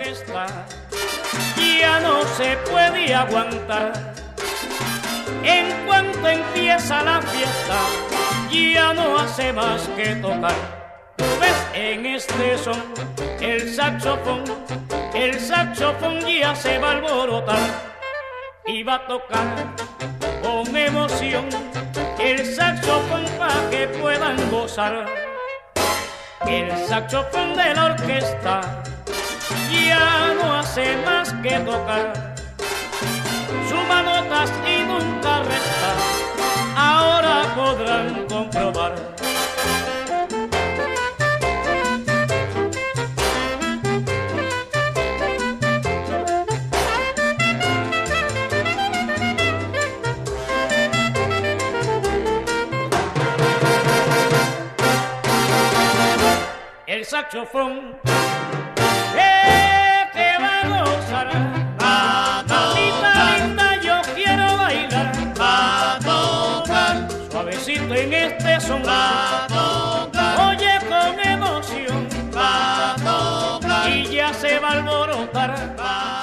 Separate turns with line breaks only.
orquesta ya no se puede aguantar. En cuanto empieza la fiesta, ya no hace más que tocar. Tú ves en este son el saxofón ya se va a alborotar y va a tocar con emoción el saxofón para que puedan gozar. El saxofón de la orquesta ya no hace más que tocar, suma notas y nunca resta, ahora podrán comprobar. El saxofón que va a gozar, mamita linda, yo quiero bailar,
va a tocar,
suavecito en este son,
va a tocar,
oye con emoción,
va a tocar,
y ya se va a alborotar.